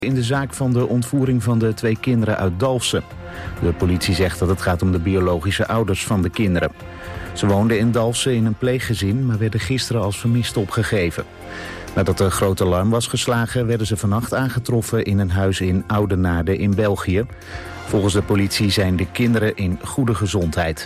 in de zaak van de ontvoering van de 2 kinderen uit Dalfsen. De politie zegt dat het gaat om de biologische ouders van de kinderen. Ze woonden in Dalfsen in een pleeggezin, maar werden gisteren als vermist opgegeven. Nadat er groot alarm was geslagen, werden ze vannacht aangetroffen in een huis in Oudenaarde in België. Volgens de politie zijn de kinderen in goede gezondheid.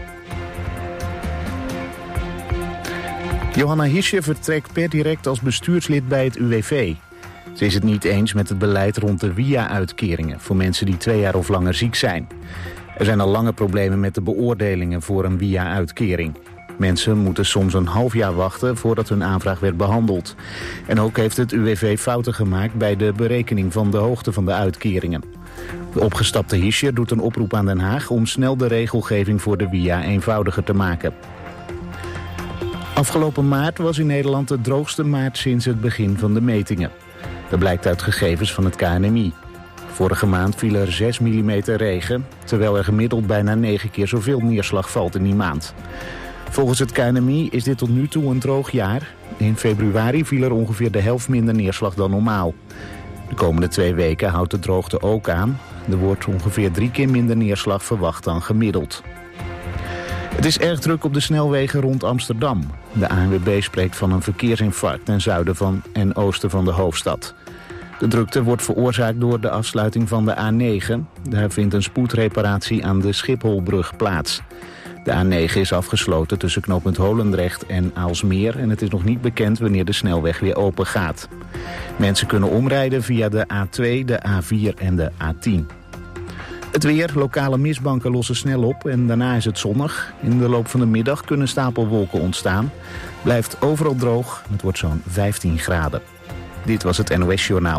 Johanna Hirscher vertrekt per direct als bestuurslid bij het UWV. Ze is het niet eens met het beleid rond de WIA-uitkeringen voor mensen die 2 jaar of langer ziek zijn. Er zijn al lange problemen met de beoordelingen voor een WIA-uitkering. Mensen moeten soms een half jaar wachten voordat hun aanvraag werd behandeld. En ook heeft het UWV fouten gemaakt bij de berekening van de hoogte van de uitkeringen. De opgestapte Hirscher doet een oproep aan Den Haag om snel de regelgeving voor de WIA eenvoudiger te maken. Afgelopen maart was in Nederland de droogste maart sinds het begin van de metingen. Dat blijkt uit gegevens van het KNMI. Vorige maand viel er 6 mm regen, terwijl er gemiddeld bijna 9 keer zoveel neerslag valt in die maand. Volgens het KNMI is dit tot nu toe een droog jaar. In februari viel er ongeveer de helft minder neerslag dan normaal. De komende 2 weken houdt de droogte ook aan. Er wordt ongeveer 3 keer minder neerslag verwacht dan gemiddeld. Het is erg druk op de snelwegen rond Amsterdam. De ANWB spreekt van een verkeersinfarct ten zuiden van en oosten van de hoofdstad. De drukte wordt veroorzaakt door de afsluiting van de A9. Daar vindt een spoedreparatie aan de Schipholbrug plaats. De A9 is afgesloten tussen knooppunt Holendrecht en Aalsmeer en het is nog niet bekend wanneer de snelweg weer open gaat. Mensen kunnen omrijden via de A2, de A4 en de A10. Het weer, lokale mistbanken lossen snel op en daarna is het zonnig. In de loop van de middag kunnen stapelwolken ontstaan. Blijft overal droog, het wordt zo'n 15 graden. Dit was het NOS Journaal.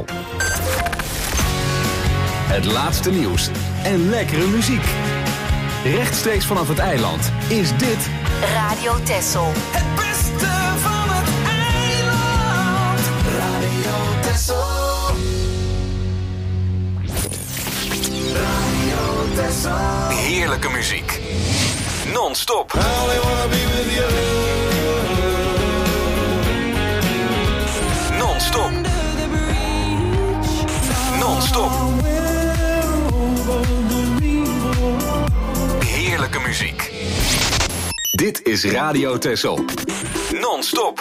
Het laatste nieuws en lekkere muziek. Rechtstreeks vanaf het eiland is dit Radio Texel. Het beste van het eiland. Radio Texel. Radio Texel. heerlijke muziek. Non-stop. Non-stop. Non-stop. Heerlijke muziek. Dit is Radio Texel. Non-stop.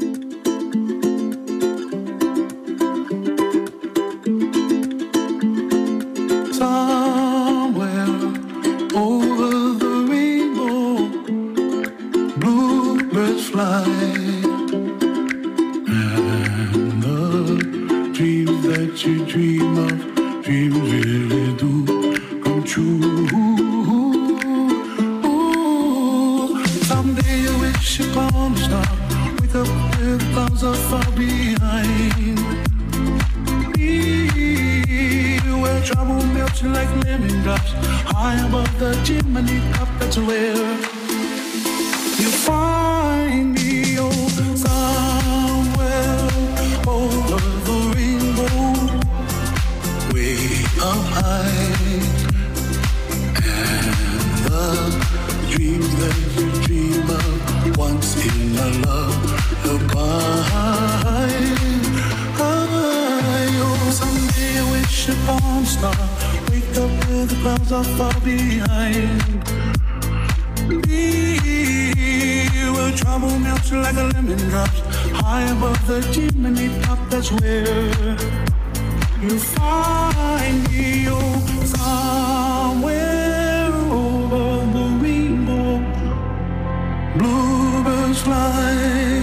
You dream of, dreams really do come true. Ooh, someday you wish upon a star, wake up with clouds are far behind. Where trouble melts like lemon drops, high above the chimney top, that's where you find me. Oh, somewhere over the rainbow, way up high, and the dreams that you dream of once in a lullaby. Oh, someday I wish upon a star, wake up with the clouds are far behind. Where trouble melts like a lemon drops, high above the chimney top, that's where you find me. Oh, somewhere over the rainbow, bluebirds fly,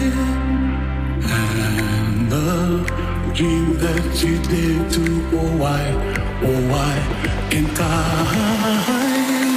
and the dream that you did to, oh why can't I?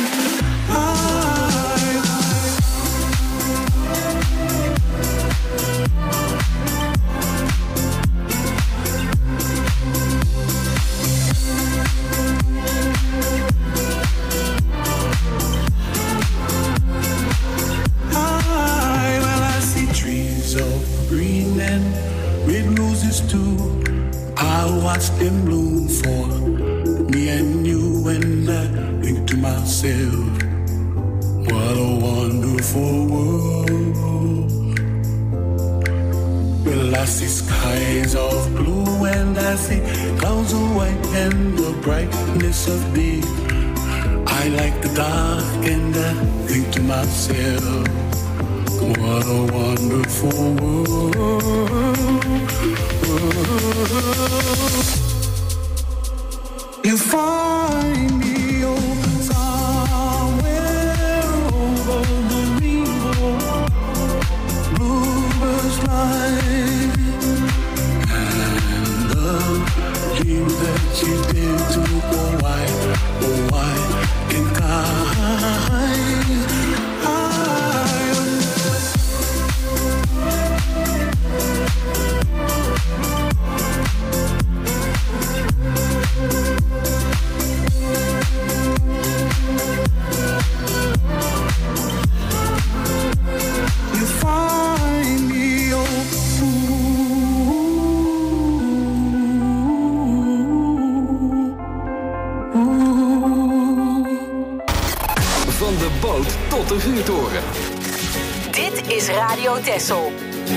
Watch them bloom for me and you, and I think to myself, what a wonderful world. Well, I see skies of blue and I see clouds of white and the brightness of day. I like the dark and I think to myself, what a wonderful world. You find me somewhere over the rainbow, bluebirds fly, and the dream that you did to why can't you find me, Van de boot tot de vuurtoren. Dit is Radio Texel.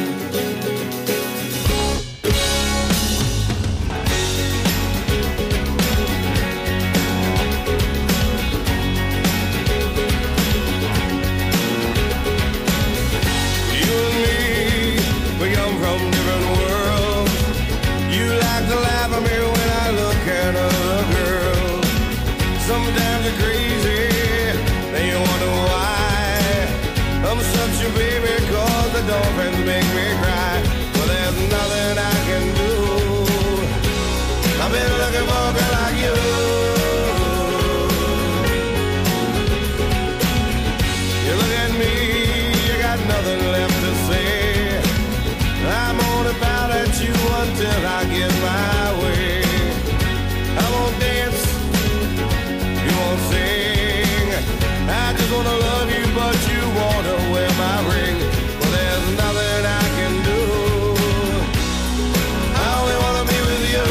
Sometimes you're crazy, then you wonder why I'm such a baby, 'cause the dolphins make me cry. Well, there's nothing I can do. I've been looking for a girl like you. You look at me, you got nothing left to say. I'm only bound at you until I get my way. I won't dance, sing. I just wanna love you, but you wanna wear my ring. Well, there's nothing I can do. I only wanna be with you.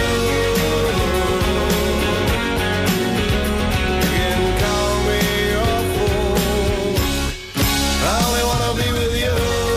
You can call me your fool. I only wanna be with you.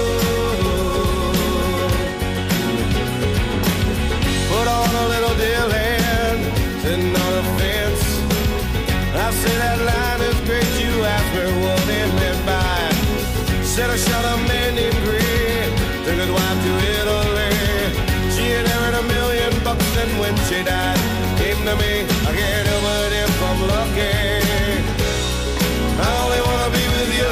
Put on a little deal hand, sitting on a fence. I say that line is great, you ask me what it meant by. Said I shot a man named Green, took his wife to Italy. She inherited $1 million, and when she died, came to me. I can't help it if I'm lucky. I only wanna be with you.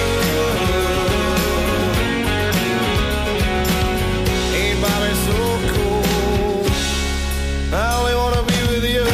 Ain't Bobby so cool? I only wanna be with you.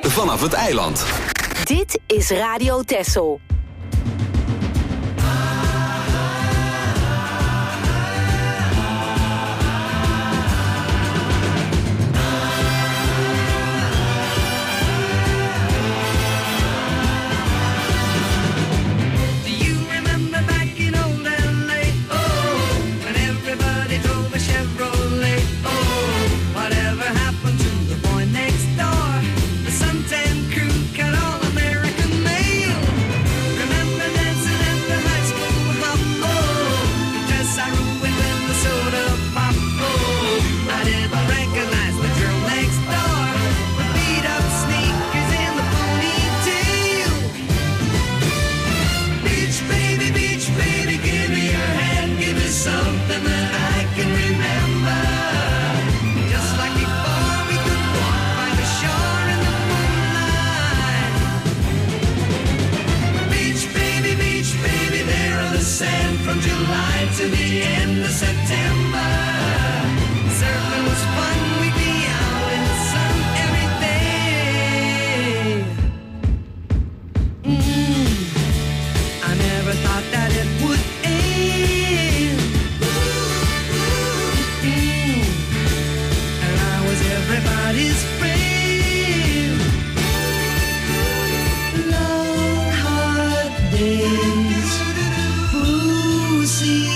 vanaf het eiland. Dit is Radio Texel. To the end of September, surfing was fun. We'd be out in the sun every day. I never thought that it would end. And I was everybody's friend. Long hard days, bluesy.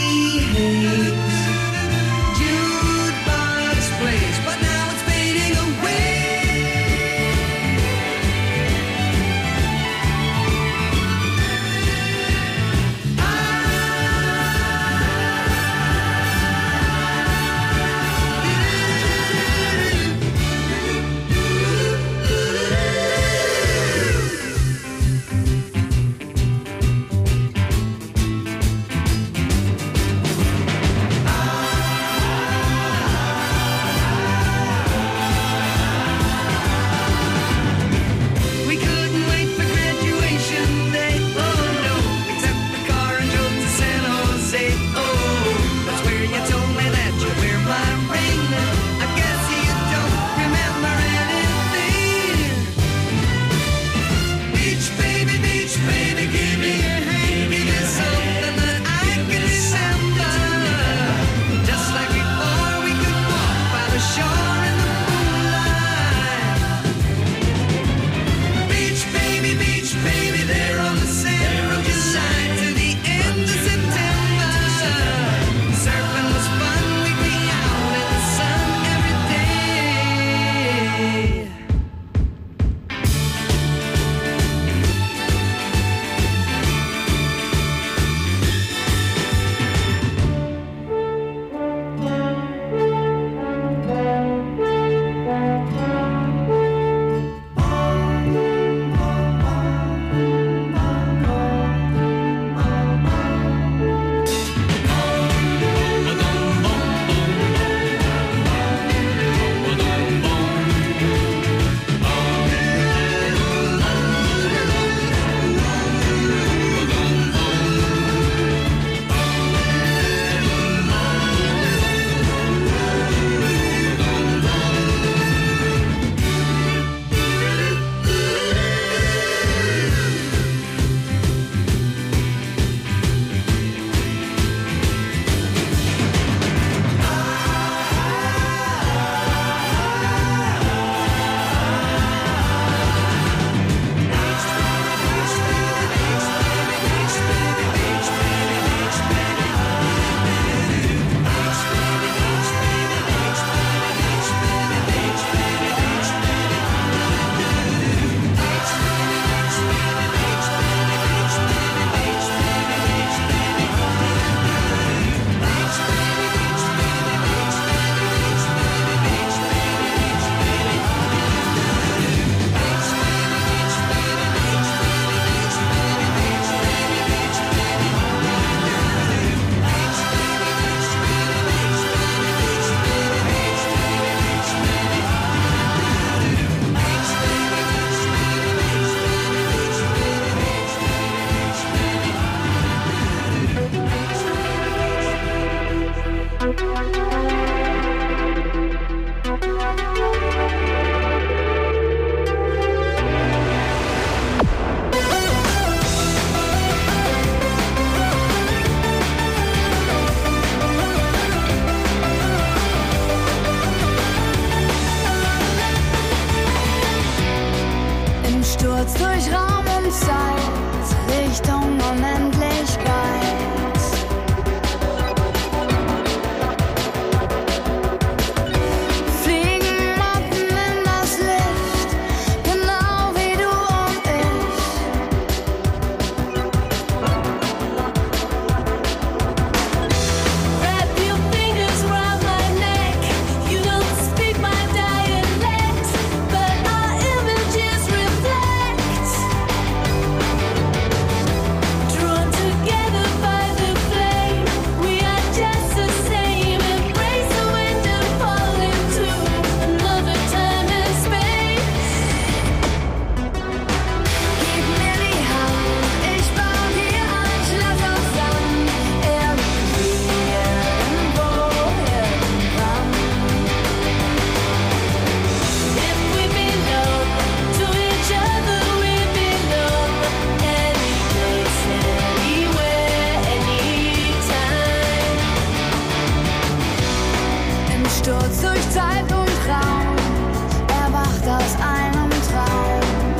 Sturz durch Zeit und Raum, erwacht aus einem Traum.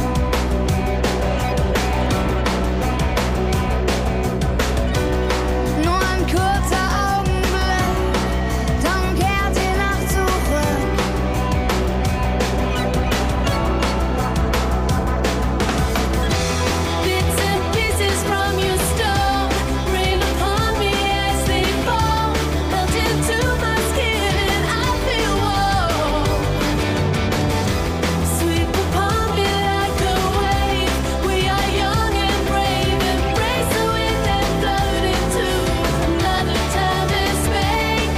Nur ein kurzer Augenblick, dann kehrt die Nacht zurück. Bits and pieces from your stone rain upon me as they fall, melt into my skin and I feel warm. Sweep upon me like a wave. We are young and brave, embrace the wind and float into another time and space.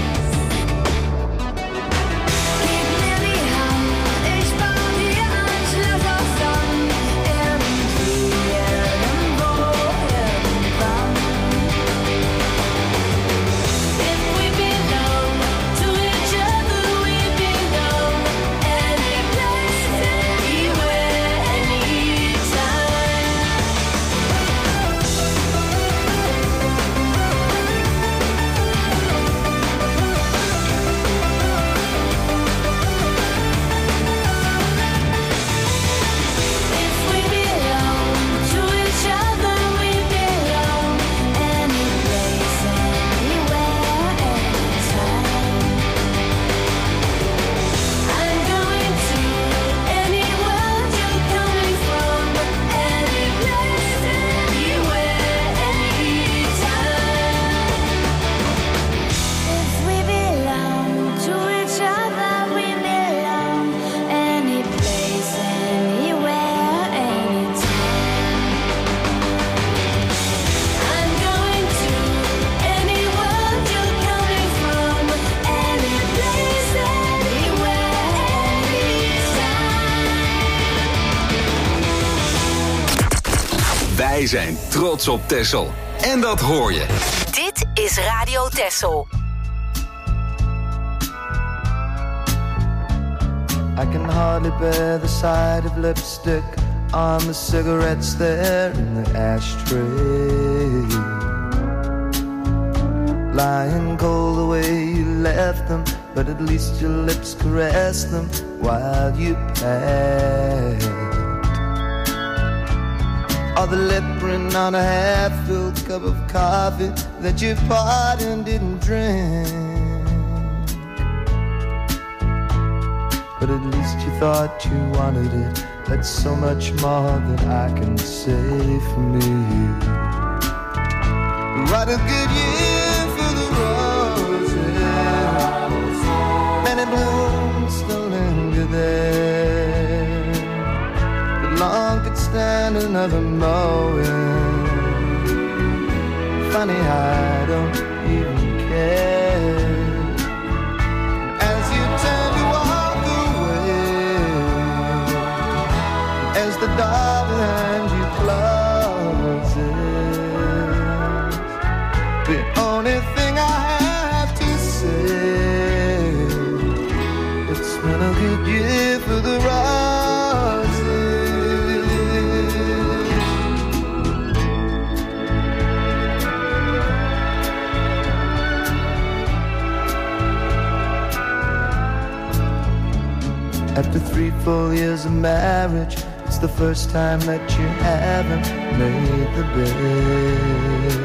Gib mir die Hand, ich baue dir ein Schloss aus Sand. Irgendwie, irgendwo, irgendwann. If we belong to each other, we belong any place, anywhere, anytime. If we belong to each other, we belong any place, anywhere, anytime. I'm going to any world you're coming from, any place, anywhere, anytime. If we belong to each other, we belong any place, anywhere, anytime. I'm going to any world you're coming from, any place, anywhere, anytime. Wij zijn trots op Texel. En dat hoor je. Dit is Radio Texel. I can hardly bear the sight of lipstick on the cigarettes there in the ashtray. Lying cold the way you left them, but at least your lips caressed them while you passed. Or the lip print on a half-filled cup of coffee that you poured and didn't drink. But at least you thought you wanted it. That's so much more than I can say for me. What a good year for the roses. Many blooms still linger there, but long could stand another mowing. Funny, I don't even care. As you turn to walk away, as the door behind you closes, the only thing I have to say, it's been a good year for the roses. After 3 full years of marriage, it's the first time that you haven't made the bed.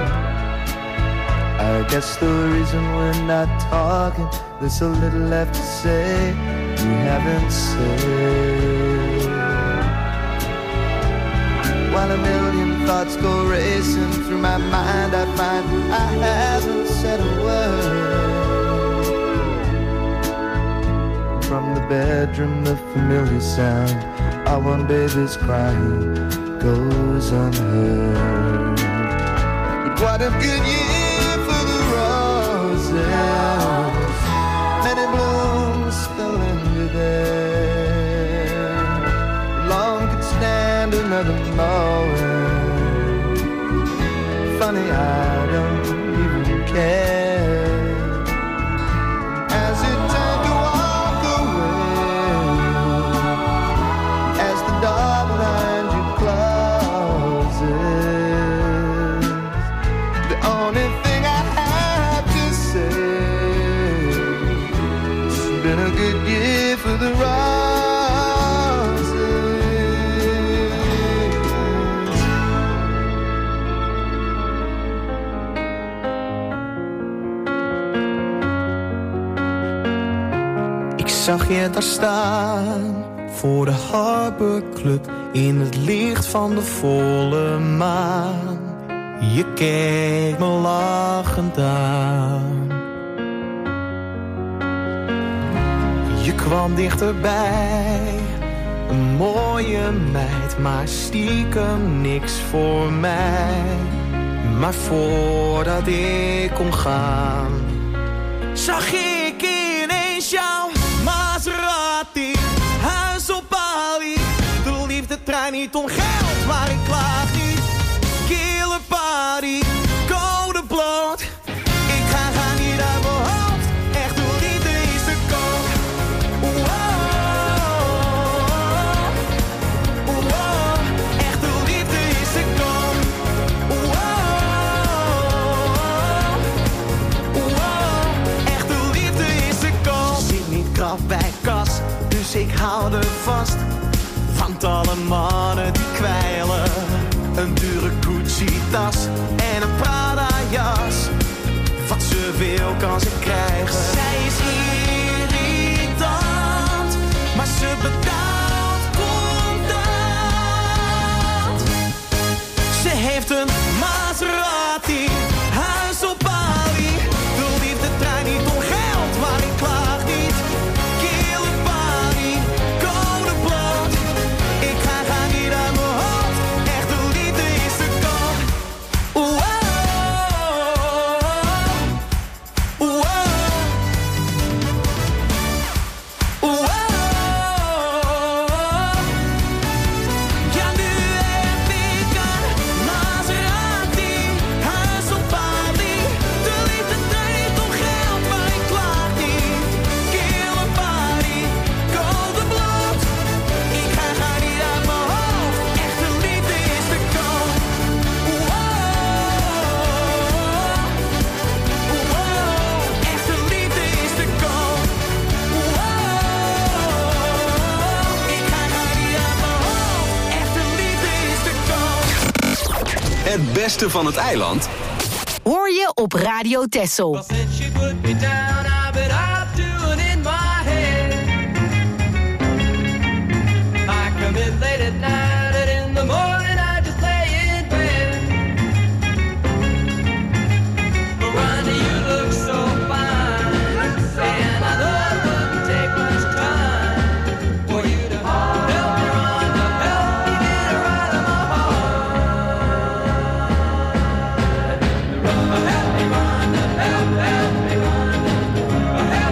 I guess the reason we're not talking, there's so little left to say you haven't said. While a million thoughts go racing through my mind, I find I haven't said a word. From the bedroom, the familiar sound of one baby's crying goes unheard. But what a good year for the roses. Many blooms still linger there. Long could stand another mowing. Funny, I don't even care. As you turn to walk away, as the door behind you closes, the only thing I have to say, been a good year for the roses. Ik zag je daar staan voor de Harbor Club in het licht van de volle maan. Je keek me lachend aan. Je kwam dichterbij, een mooie meid, maar stiekem niks voor mij. Maar voordat ik kon gaan, zag ik ineens jouw Maserati, huis op Bali. De liefdetrein niet om geld, maar ik klaag niet. Killer party, code bloot. Ik ga niet uit mijn hoofd, echt de liefde is te koop. Echt de liefde is te koop. Echt de liefde is te koop. Zit niet krap bij kas, dus ik hou er vast. Want alle mannen die kwijlen, een dure Gucci-tas en een Prada-jas. Wat ze wil kan ze krijgen. Zij is irritant, maar ze betaalt contant. Ze heeft een Maserati, huis op Bali. De liefdetrein niet om geld, maar ik klaag niet. Killer party, code bloot. Ik ga niet uit mijn hoofd, echt de liefde is te koop. Ja, nu heb ik een Maserati, huis op Bali. De liefdetrein niet om geld, maar ik klaag niet. Killer party, code bloot. Ik ga niet uit mijn hoofd, echt de liefde is te koop. Echt de liefde is te koop. Ik ga niet uit mijn hoofd, echt de liefde is te koop. Het beste van het eiland Hoor je op Radio Texel. Well, since she put me down, I've been up to and in my head. I come in late at night and in the morning I just lay in bed. Miranda, you look so fine, and I know it wouldn't take much time for you to help me, Miranda, help me get her out of my heart. Help me, Miranda, help me, Miranda, help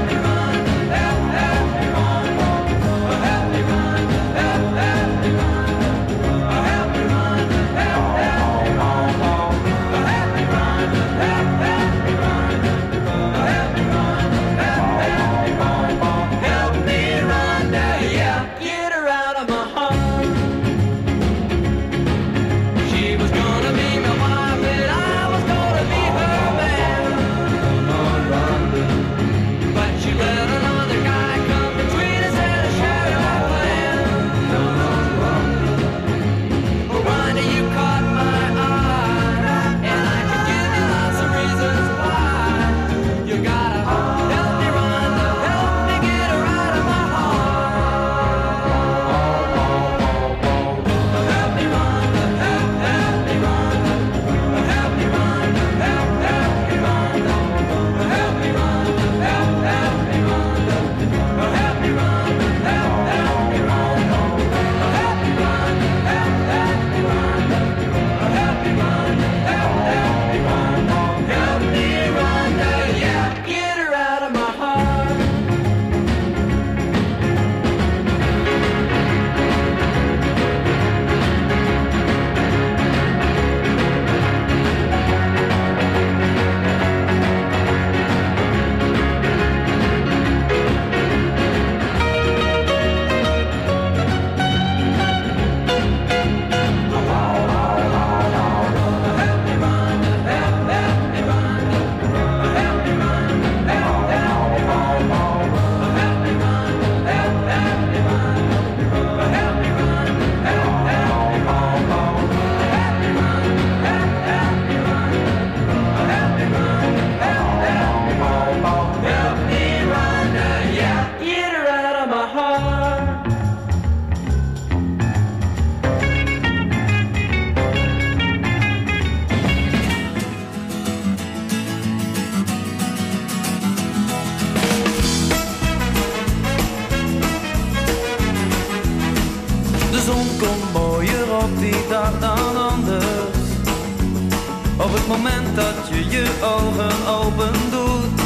moment dat je je ogen open doet.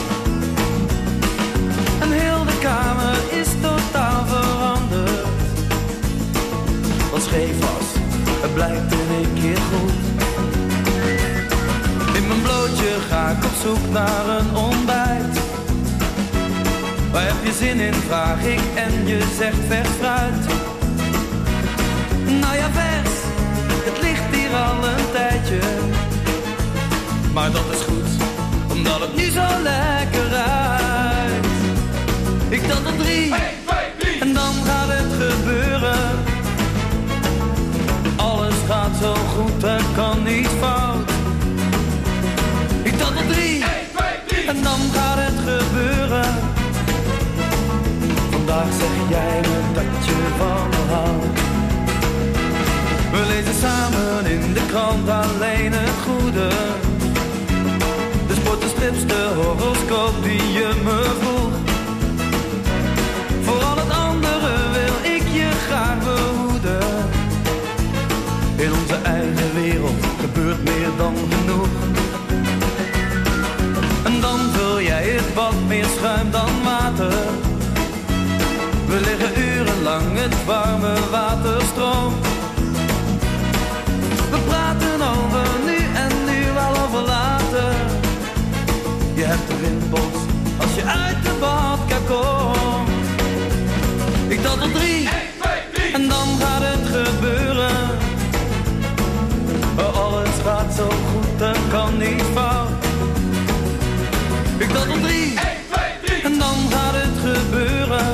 En heel de kamer is totaal veranderd. Wat scheef was, het blijkt in één keer goed. In mijn blootje ga ik op zoek naar een ontbijt. Waar heb je zin in, vraag ik en je zegt vers fruit. Nou ja, vers, het ligt hier al een tijdje. Maar dat is goed, omdat het nu zo lekker ruikt. Ik tel tot 3, 1, 2, 3. En dan gaat het gebeuren. Alles gaat zo goed, er kan niet fout. Ik tel tot 3, 1, 2, 3. En dan gaat het gebeuren. Vandaag zeg jij me dat je van me houdt. We lezen samen in de krant alleen het goede. De sport, de strips, de horoscoop die je me vroeg. Voor al het andere wil ik je graag behoeden. In onze eigen wereld gebeurt meer dan genoeg. En dan vul jij het wat meer schuim dan water. We liggen urenlang, het warme water stroomt. We praten over nu en nu wel over later. Je hebt de rimpels als je uit de badkamer komt. Ik tel tot 3, 1, 2, 3. En dan gaat het gebeuren. Alles gaat zo goed, er kan niet fout. Ik tel tot 3, 1, 2, 3. En dan gaat het gebeuren.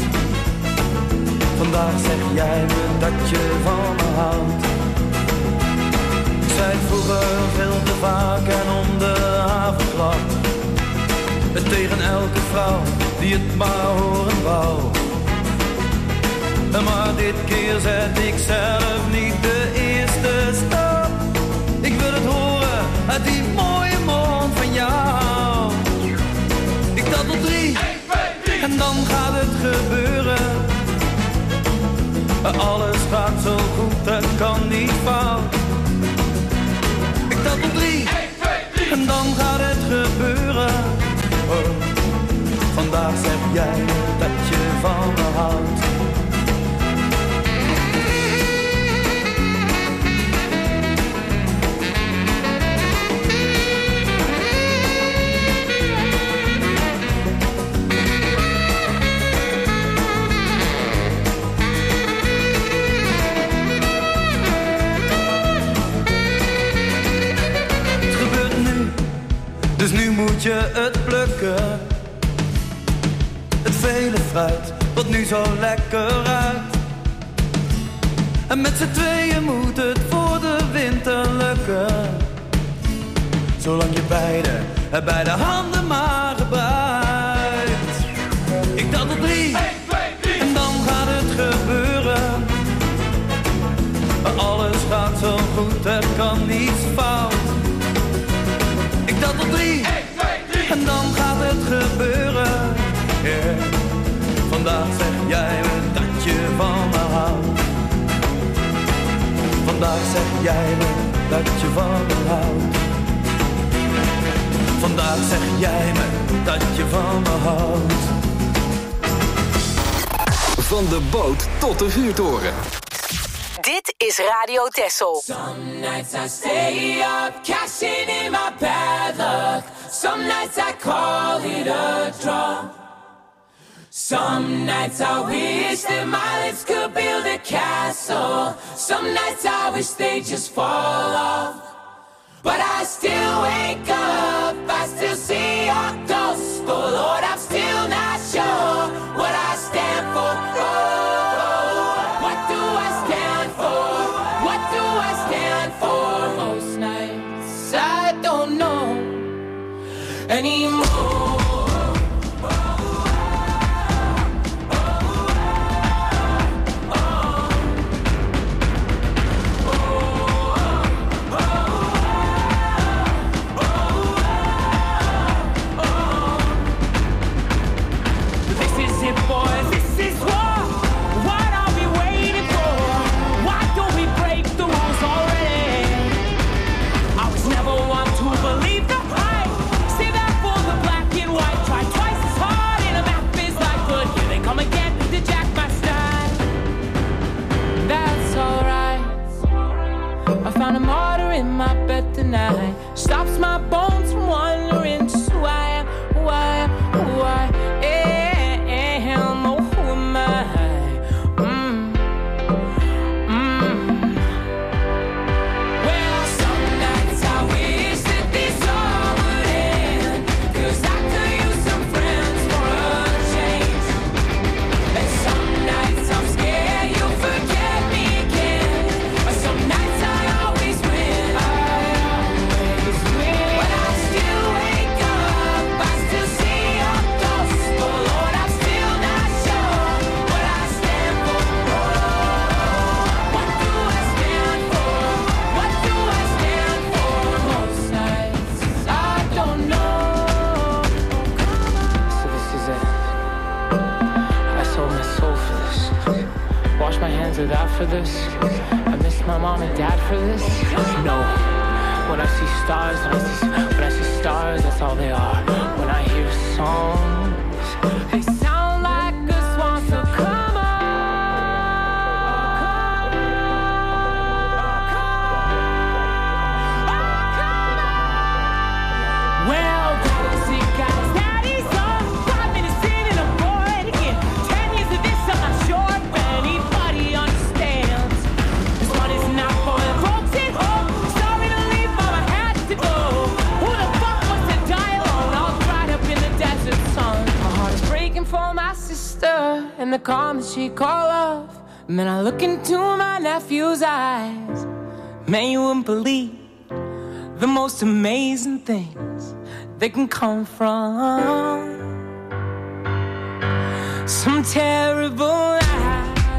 Vandaag zeg jij me dat je van me houdt. Ik zei het vroeger veel te vaak en om de havenklap. Tegen elke vrouw die het maar horen wou. Maar dit keer zet ik zelf niet de eerste stap. Ik wil het horen uit die mooie mond van jou. Ik tel tot 3, 1, 2, 3. En dan gaat het gebeuren. Alles gaat zo goed, het kan niet fout. Ik tel tot 3, 1, 2, 3. En dan gaat het gebeuren. Oh, vandaag zeg jij dat je van me houdt. Dus nu moet je het plukken. Het vele fruit, wat nu zo lekker ruikt. En met z'n tweeën moet het voor de winter lukken. Zolang je beide handen maar gebruikt. Ik tel tot 3, 1, 2, 3. En dan gaat het gebeuren. Alles gaat zo goed, er kan niets fout. Ik tel tot 3, 1, 2, 3. En dan gaat het gebeuren. Yeah. Vandaag zeg jij me dat je van me houdt. Vandaag zeg jij me dat je van me houdt. Vandaag zeg jij me dat je van me houdt. Van de boot tot de vuurtoren. Dit is Radio Texel. Some nights I stay up, cashing in my bad luck. Some nights I call it a draw. Some nights I wish that my lips could build a castle. Some nights I wish they just fall off. But I still wake up, I still see your ghost. Oh Lord, I'm still not sure what I stand for. Oh, what do I stand for? What do I stand for? Most nights I don't know anymore. Never want to wash my hands of that for this. I miss my mom and dad for this. No. When I see stars, when I see stars, that's all they are. When I hear songs, they sound like a swan, so come on. Well, daddy got daddy's on 5 minutes in and I'm bored again. 10 years of this, I'm not sure if anybody understands. This one is not for the folks at home. Sorry to leave, but I had to go. Who the fuck wants to die alone? All dried up in the desert sun. My heart is breaking for my sister and the calm that she called love. And then I look into my nephew's eyes. Man, you wouldn't believe the most amazing things they can come from some terrible lie.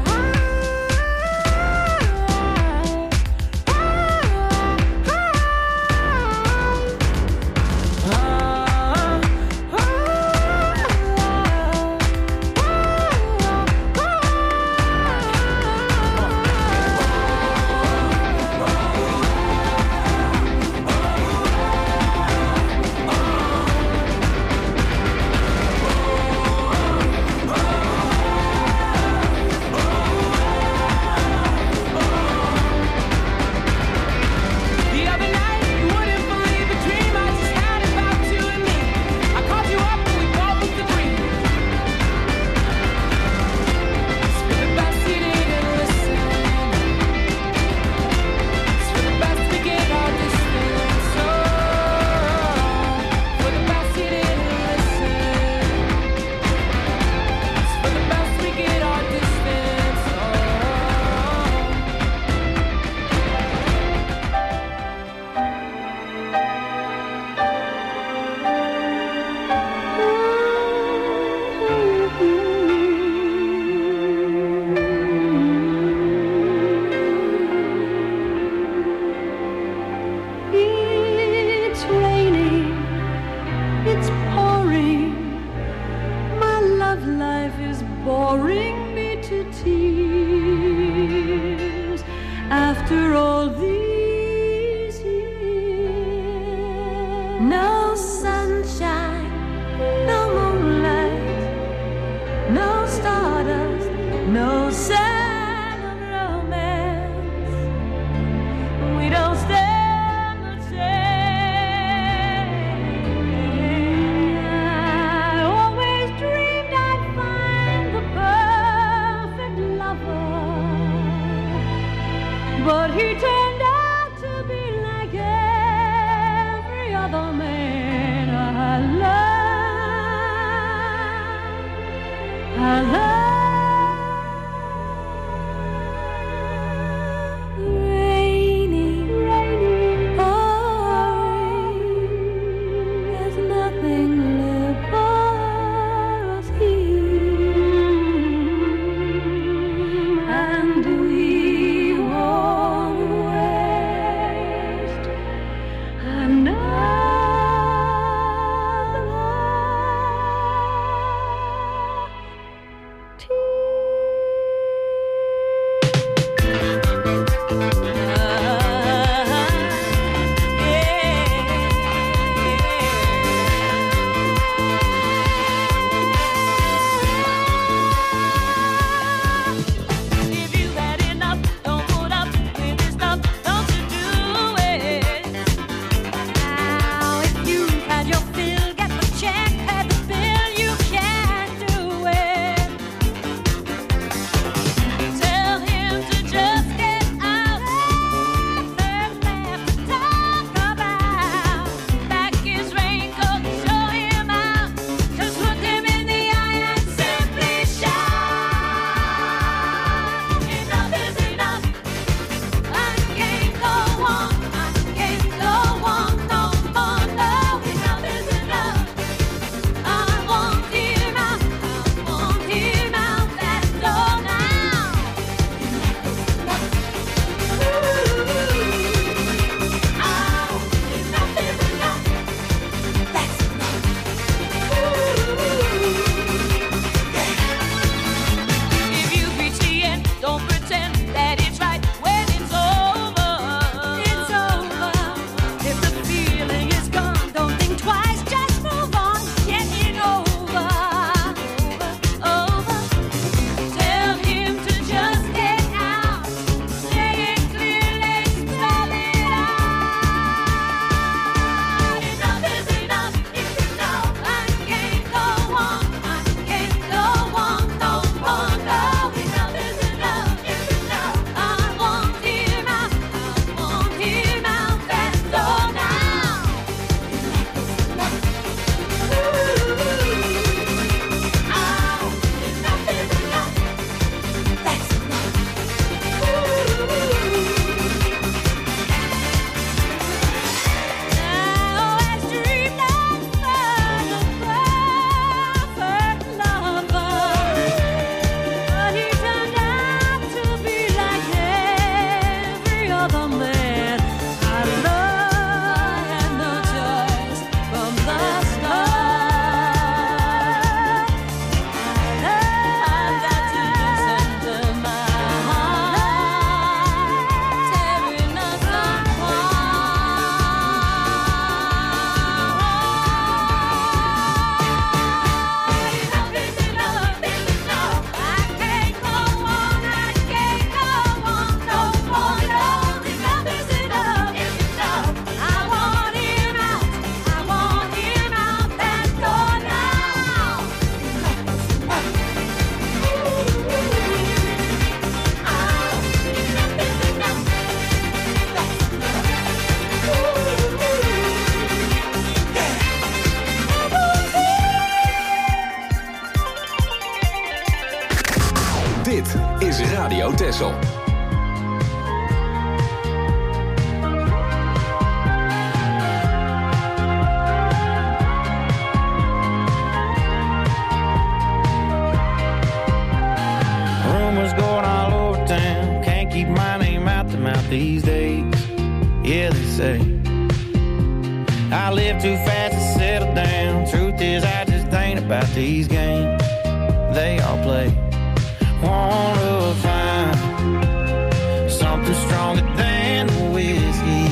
But he turned out to be like every other man I love. Rainy, pouring, there's nothing left for us here, and we won't waste another. Dit is Radio Texel. Rumors going all over town. Can't keep my name out the mouth these days. Yeah, they say I live too fast to settle down. Truth is, I just ain't about these games they all play. Wanna find something stronger than whiskey.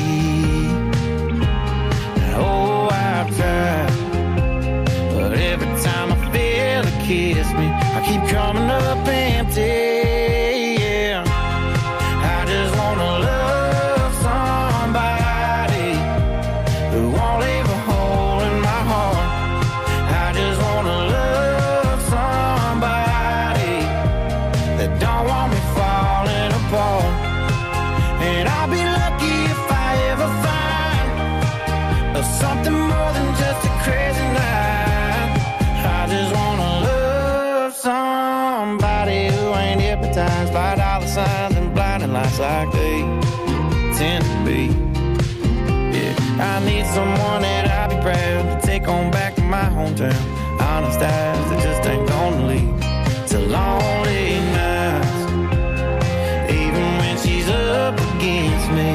Oh, I've tried, but every time I feel it kiss me, I keep coming up empty. Yeah, I just wanna love somebody who won't leave a hole in my heart. I just wanna love somebody that don't want me falling apart. And I'll be lucky if I ever find something more than just a crazy night. I just wanna love somebody who ain't hypnotized by dollar signs and blinding lights like they tend to be. Yeah, I need someone that I'll be proud to take on back to my hometown. Honest eyes that just ain't gonna lead to lonely nights, even when she's up against me.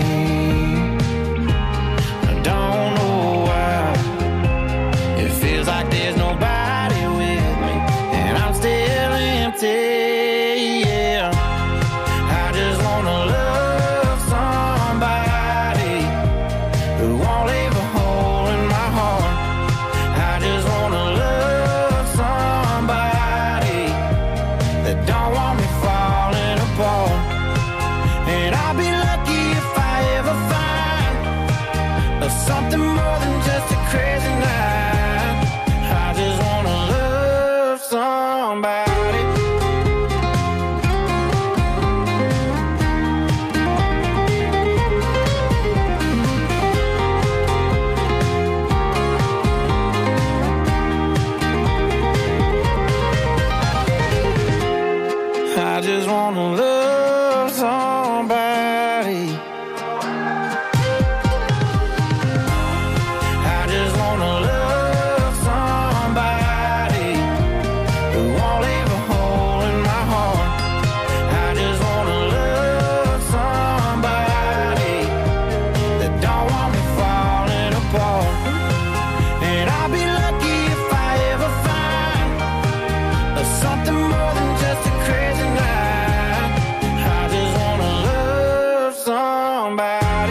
I don't know why it feels like there's nobody with me, and I'm still empty. Yeah, I just wanna love somebody who won't leave a hole in my heart. I just wanna love somebody that don't want me falling apart. And I'll be lucky if I ever find something more than just a crazy night. I just wanna love somebody. I just wanna love somebody. I just wanna love somebody who won't leave a hole in my heart. I just wanna love somebody that don't want me falling apart. And I'll be lucky if I ever find something more than just a crazy night. I just wanna love somebody.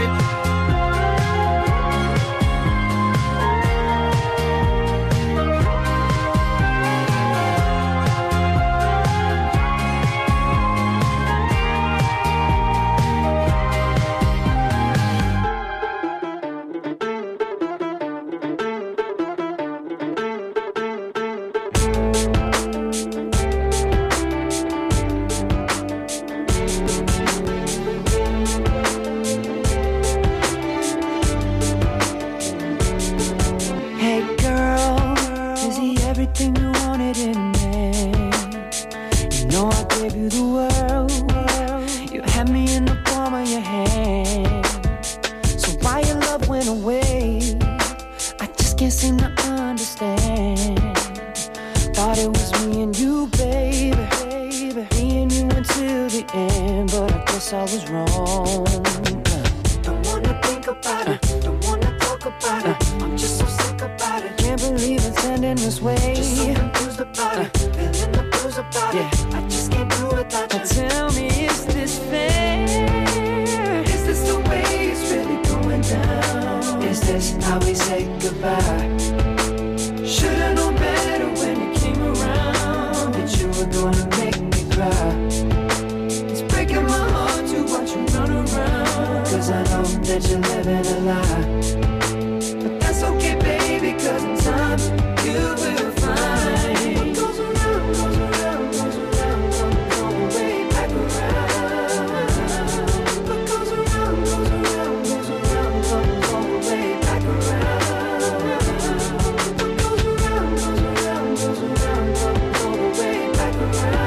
Hey girl, is he everything you wanted in a man? You know I gave you the world. You had me in the palm of your hand. So why your love went away? I just can't seem to understand. Thought it was me and you, baby. Me and you until the end, but I guess I was wrong. Don't wanna think about it, don't wanna talk about it. I'm just so sick about it. Can't believe it's ending this way. Just so confused about it, feeling the blues about it. I just can't do without you. Tell me, is this fair? Is this the way it's really going down? Is this how we say goodbye? Should've known better when you came around that you were gonna make me cry. It's breaking my heart to watch you run around, 'cause I know that you're living a lie. But that's okay, baby, 'cause in time you will find what goes around, goes around, goes around, come way back around. What goes around, goes around, goes around, come way back around. What goes around, goes around, goes around, come way back around.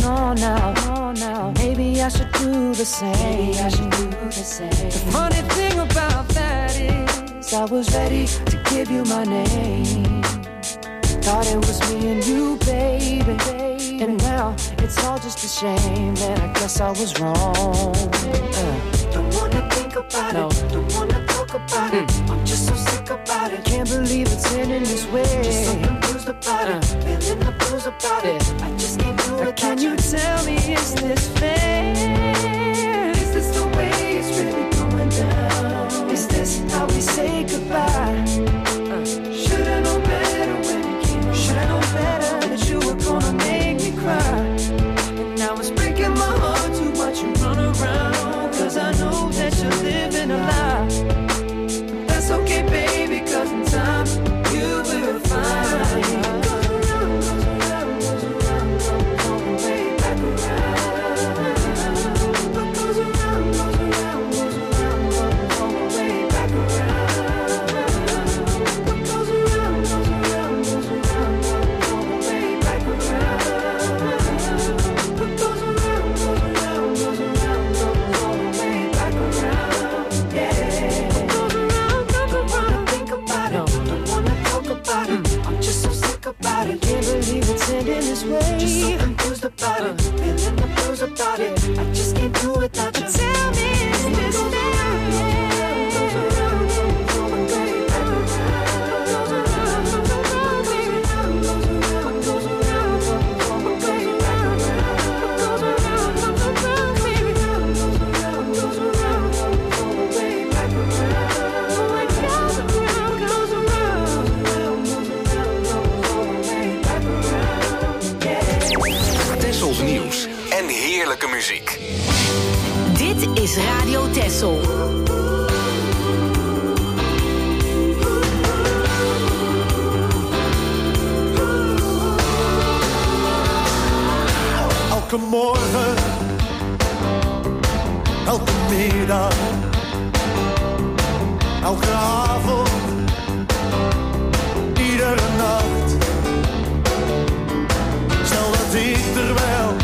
moving on now. Maybe I should do the same. The funny thing about that is I was ready to give you my name. Thought it was me and you, baby. And now it's all just a shame. And I guess I was wrong. Don't wanna think about it. Don't wanna talk about it. I'm just so sick about it. Can't believe it's ending this way. Just so confused about it. Feeling the blues about it. I just can't do it. Can you tell me, is this fair? Is this the way it's really going down? Is this how we say goodbye? Should've known better when it came around. Should've known better that you were gonna make me cry. And now it's breaking my heart to watch you run around. Cause I know that you're living a lie. But that's okay, baby, cause in time you will find. This way. Just so confused about it, feeling the blues about it. I just can't do it without you. Tell me, is this Nieuws en heerlijke muziek. Dit is Radio Texel. Elke morgen, elke middag, elke avond, iedere nacht. Stel dat ik er wel,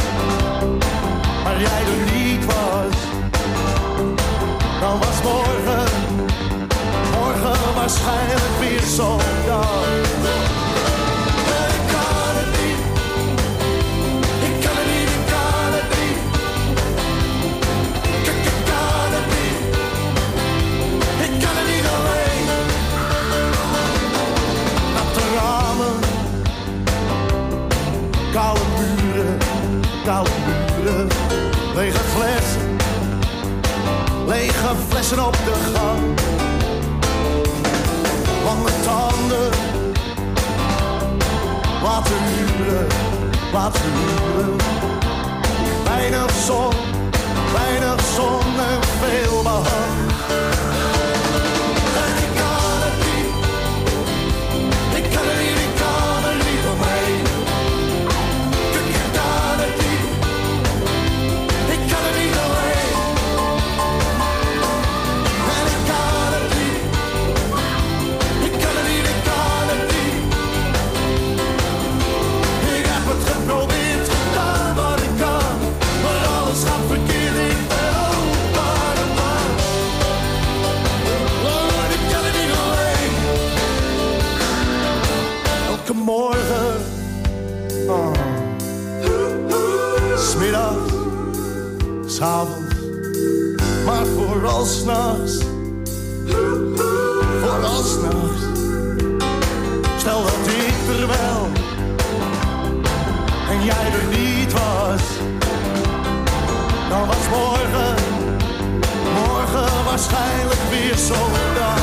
maar jij er niet was. Dan was morgen waarschijnlijk weer zo'n dag. Koude muren, lege flessen op de gang. Lange tanden, laten huren. Weinig zon en veel behang. En ik kan er niet omheen. Morgen, smiddags, s'avonds, maar vooral s'nachts. Stel dat ik er wel en jij er niet was, dan was morgen waarschijnlijk weer zo'n dag.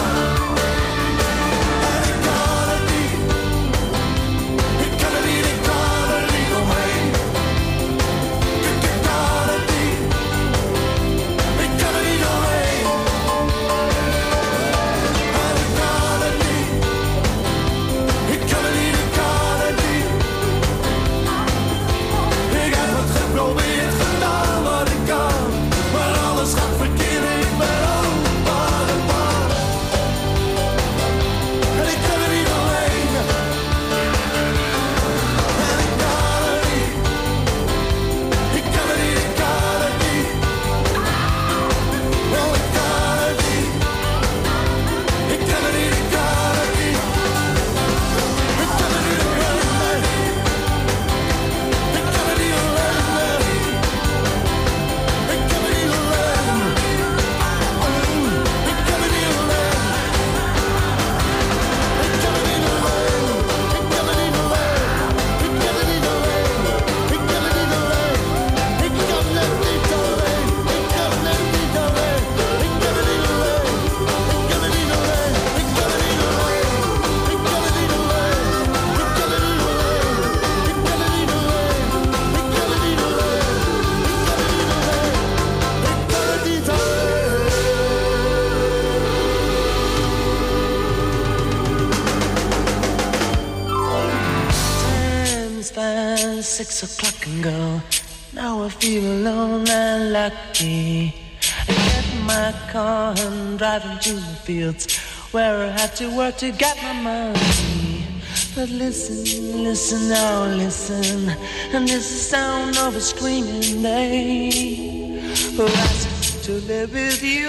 6 o'clock and go. Now I feel alone and lucky. I get in my car and drive into the fields where I have to work to get my money. But listen, listen, now listen, and this is the sound of a screaming day who asks to live with you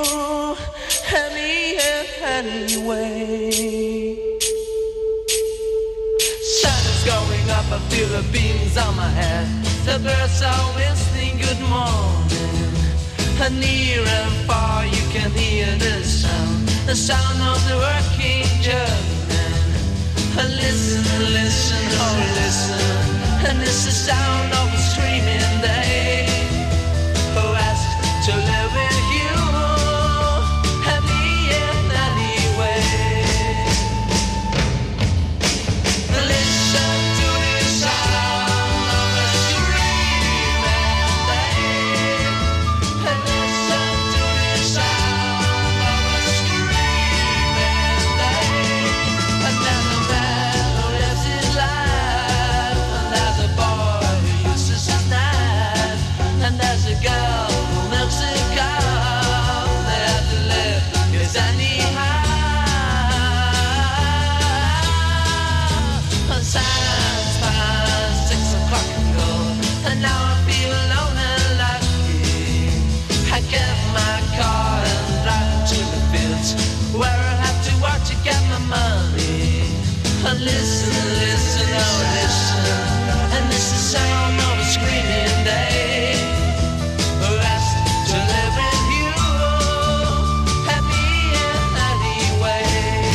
anyway. Sun is going up, I feel the beams on my head. The birds are whistling good morning. And near and far you can hear the sound of the working German. Listen, listen, oh listen, and it's the sound of a screaming day who asks to live with you and me in any way. Listen to the sound of a screaming day. Listen to the sound of a screaming day. And then a man who lives his life, and there's a boy who uses his knife, and there's a girl who milks a cow. They have to live, yes anyhow. Sands past 6 o'clock ago, and now I feel alone and lucky. I get my car and drive to the fields where I have to work to get my money. Listen, listen, oh listen, and this is the sound of a screaming day who asks to live with you and me in any way.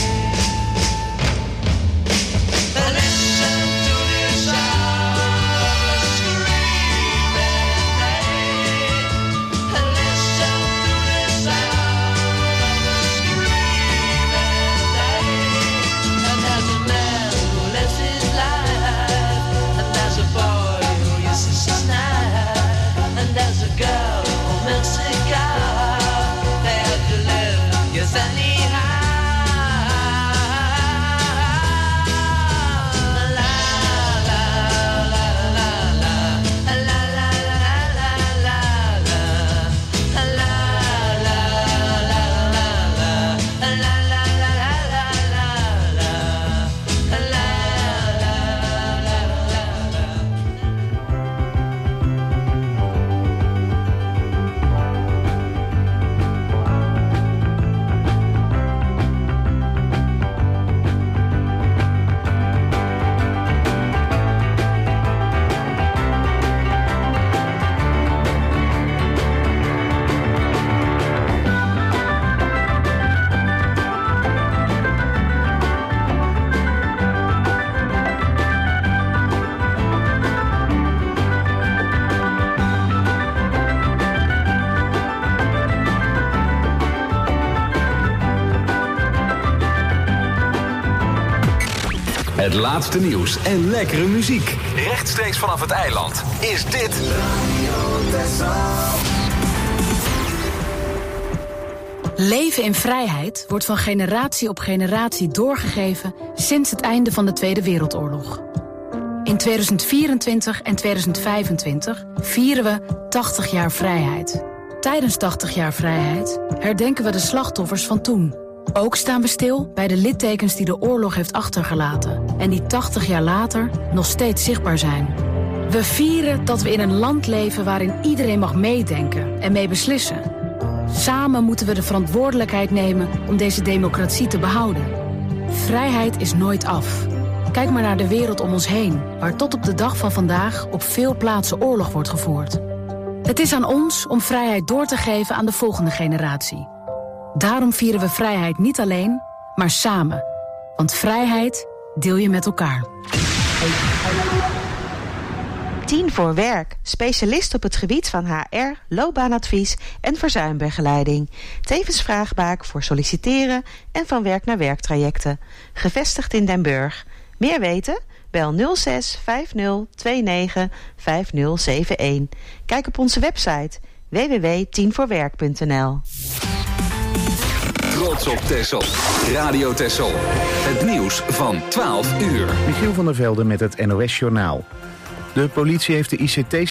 Listen to the sound of a screaming day. Listen to the sound of a screaming day. And there's a man who lives his life, and there's a boy who uses his knife, and there's a girl who milks a cow. They have to live, yes anyhow. La la la la la, la la la la la, la la la la la, la Het laatste nieuws en lekkere muziek. Rechtstreeks vanaf het eiland is dit Leven in vrijheid wordt van generatie op generatie doorgegeven sinds het einde van de Tweede Wereldoorlog. In 2024 en 2025 vieren we 80 jaar vrijheid. Tijdens 80 jaar vrijheid herdenken we de slachtoffers van toen. Ook staan we stil bij de littekens die de oorlog heeft achtergelaten en die 80 jaar later nog steeds zichtbaar zijn. We vieren dat we in een land leven waarin iedereen mag meedenken en mee beslissen. Samen moeten we de verantwoordelijkheid nemen om deze democratie te behouden. Vrijheid is nooit af. Kijk maar naar de wereld om ons heen, waar tot op de dag van vandaag op veel plaatsen oorlog wordt gevoerd. Het is aan ons om vrijheid door te geven aan de volgende generatie. Daarom vieren we vrijheid niet alleen, maar samen. Want vrijheid deel je met elkaar. 10 voor werk. Specialist op het gebied van HR, loopbaanadvies en verzuimbegeleiding. Tevens vraagbaak voor solliciteren en van werk naar werktrajecten. Gevestigd in Den Burg. Meer weten? Bel 06 50 29 5071. Kijk op onze website www.10voorwerk.nl. Trots op Texel. Radio Texel. Het nieuws van 12 uur. Michiel van der Velde met het NOS-journaal. De politie heeft de ICT